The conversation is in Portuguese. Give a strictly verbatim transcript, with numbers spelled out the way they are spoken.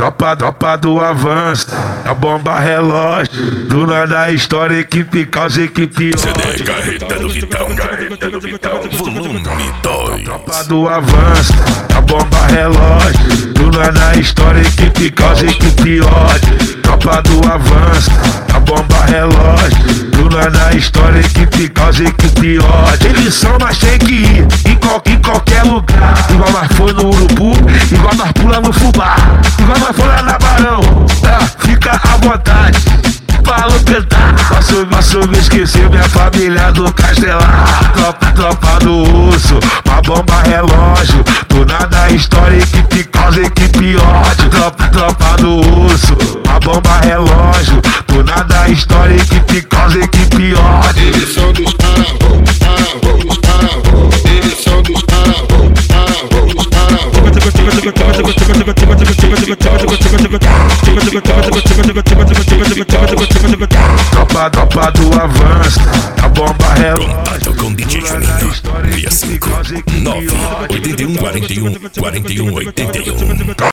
tropa, tropa do avanço, a bomba relógio, do nada a história, equipe causa, equipe C D Carreta do Vitão, Carreta do Vitão, volume dois. Tropa do avanço, a bomba relógio, do nada a história, equipe causa, equipe ódio. Tropa do avanço, a bomba relógio, do nada a história, equipe causa, equipe ódio. Eles são, mas tem que ir em, qual, em qualquer lugar. Igual nós foi no Urubu, igual nós pula no Fubá, igual nós foi lá na Barão. Ah, fica à vontade, fala cantar. Posso, posso me esquecer minha família do Castelar. Tropa, tropa do urso, uma bomba relógio, do nada a história, equipe causa, equipe ódio. Tropa, tropa do urso, uma bomba relógio, do nada a história, equipe causa, equipe ódio. Eles são dos carros, carros, carros. Eles são dos carros, carros, carros. Tropa, tropa do avanço, a bomba relógio. Contato com D J Juninho, via cinco nove oito um quatro um, quatro um oito um.